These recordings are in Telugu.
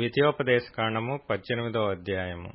ద్వితీయోపదేశకాండము 18వ అధ్యాయము.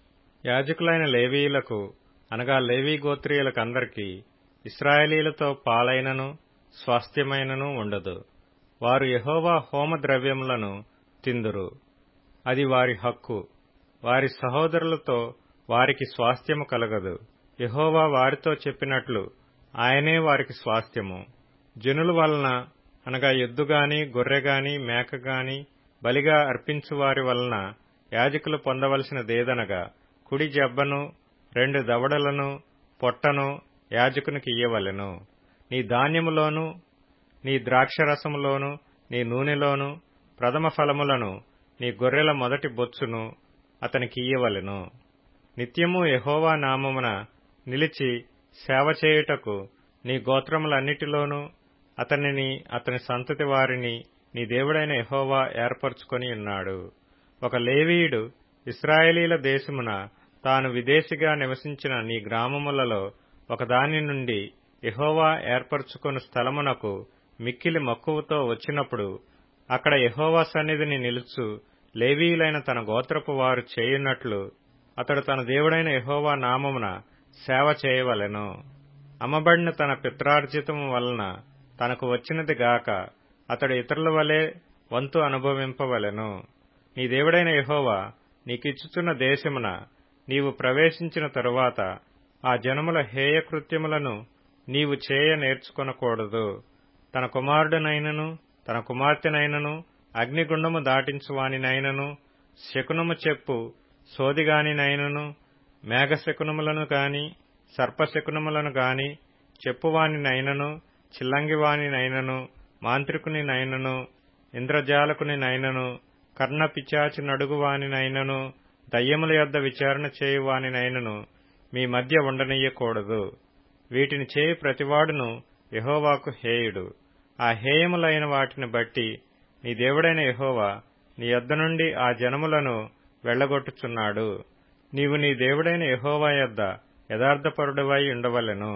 యాజకులైన లేవీయులకు అనగా లేవీ గోత్రీయులకందరికీ ఇశ్రాయేలీయులతో పాలైనను స్వాస్థ్యమైనను ఉండదు. వారు యెహోవా హోమ ద్రవ్యములను తిందురు, అది వారి హక్కు. వారి సహోదరులతో వారికి స్వాస్థ్యము కలగదు. యెహోవా వారితో చెప్పినట్లు ఆయనే వారికి స్వాస్థ్యము. జనుల వలన అనగా ఎద్దుగాని గొర్రెగాని మేకగాని బలిగా అర్పించువారి వలన యాజకులు పొందవలసినదేదనగా కుడి జబ్బను 2 దవడలను పొట్టను యాజకునికి ఇయ్యవలెను. నీ ధాన్యములోను నీ ద్రాక్షరసములోను నీ నూనెలోను ప్రథమ ఫలములను నీ గొర్రెల మొదటి బొచ్చును అతనికి ఇయ్యవలెను. నిత్యము యెహోవా నామమున నిలిచి సేవ చేయుటకు నీ గోత్రములన్నిటిలోనూ అతనిని అతని సంతతి వారిని నీ దేవుడైన యెహోవా ఏర్పరచుకొని ఉన్నాడు. ఒక లేవీయుడు ఇశ్రాయేలీల దేశమున తాను విదేశిగా నివసించిన నీ గ్రామములలో ఒకదాని నుండి యెహోవా ఏర్పరచుకొను స్థలమునకు మిక్కిలి మక్కువతో వచ్చినప్పుడు అక్కడ యెహోవా సన్నిధిని నిలుచు లేవీయులైన తన గోత్రపు వారు చేయున్నట్లు అతడు తన దేవుడైన యెహోవా నామమున సేవ చేయవలెను. అమ్మబడిన తన పిత్రార్జితము వలన తనకు వచ్చినది గాక అతడు ఇతరుల వలె వంతు అనుభవింపవలెను. నీ దేవుడైన యెహోవా నీకిచ్చుచున్న దేశమున నీవు ప్రవేశించిన తరువాత ఆ జనముల హేయకృత్యములను నీవు చేయ నేర్చుకొనకూడదు. తన కుమారుడనైనను తన కుమార్తెనైనను అగ్నిగుండము దాటించువానినైనను శకునము చెప్పు సోదిగానినైనను మేఘశకునములను గాని సర్పశకునములను గాని చెప్పువానినైనను చిల్లంగివానినైనను మాంత్రికునినైనను ఇంద్రజాలకునినైనను కర్ణపిశాచి నడుగువానినైనను దయ్యముల యొద్ద విచారణ చేయువానినైనను మీ మధ్య ఉండనీయకూడదు. వీటిని చేయి ప్రతివాడును యెహోవాకు హేయుడు. ఆ హేయములైన వాటిని బట్టి నీ దేవుడైన యెహోవా నీ యొద్ద నుండి ఆ జనములను వెళ్లగొట్టుచున్నాడు. నీవు నీ దేవుడైన యెహోవా యొద్ద యథార్థపరుడవై ఉండవలెను.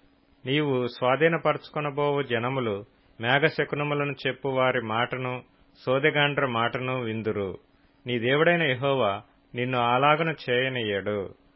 నీవు స్వాధీనపరచుకొనబోవు జనములు మేఘశకునములను చెప్పు వారి మాటను సోదెగాండ్ర మాటను విందురు. నీ దేవుడైన యెహోవా నిన్ను అలాగన చేయనియ్యడు.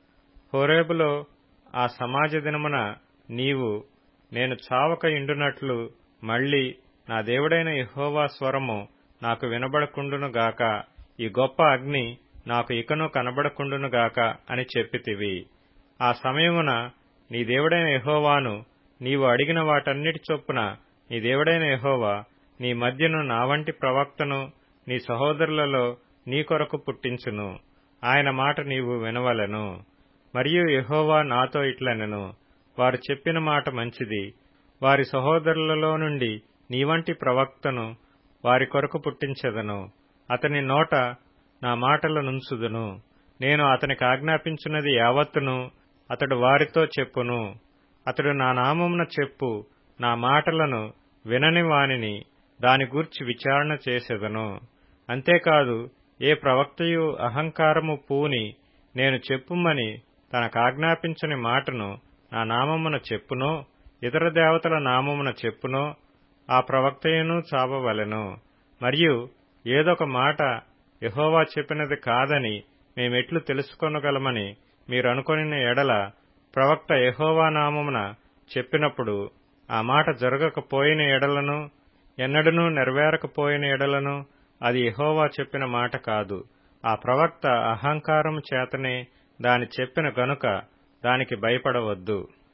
హోరేబులో ఆ సమాజ దినమున నీవు నేను చావక ఇండునట్లు మళ్లీ నా దేవుడైన యెహోవా స్వరము నాకు వినబడకుండునుగాక, ఈ గొప్ప అగ్ని నాకు ఇకను కనబడకుండునుగాక అని చెప్పితివి. ఆ సమయమున నీ దేవుడైన యెహోవాను నీవు అడిగిన వాటన్నిటి చొప్పున నీ దేవుడైన యెహోవా నీ మధ్యను నా వంటి ప్రవక్తను నీ సహోదరులలో నీ కొరకు పుట్టించును. ఆయన మాట నీవు వినవలెను. మరియు యెహోవా నాతో ఇట్లనెను, వారు చెప్పిన మాట మంచిది. వారి సహోదరులలో నుండి నీ వంటి ప్రవక్తను వారి కొరకు పుట్టించెదను. అతని నోట నా మాటలు నుంచుదును. నేను అతనికి ఆజ్ఞాపించున్నది యావత్తును అతడు వారితో చెప్పును. అతడు నా నామమున చెప్పు నా మాటలను వినని వానిని దాని గూర్చి విచారణ చేసెదను. అంతేకాదు ఏ ప్రవక్తయు అహంకారము పూని నేను చెప్పుమని తనకాజ్ఞాపించని మాటను నా నామమున చెప్పునో ఇతర దేవతల నామమున చెప్పునో ఆ ప్రవక్తయును చావవలెను. మరియు ఏదొక మాట యెహోవా చెప్పినది కాదని మేమెట్లు తెలుసుకొనగలమని మీరనుకొనిన ఎడల ప్రవక్త యెహోవా నామమున చెప్పినప్పుడు ఆ మాట జరగకపోయిన ఎడలను ఎన్నడనూ నెరవేరకపోయిన ఎడలను అది యెహోవా చెప్పిన మాట కాదు. ఆ ప్రవక్త అహంకారము చేతనే దాని చెప్పిన గనుక దానికి భయపడవద్దు.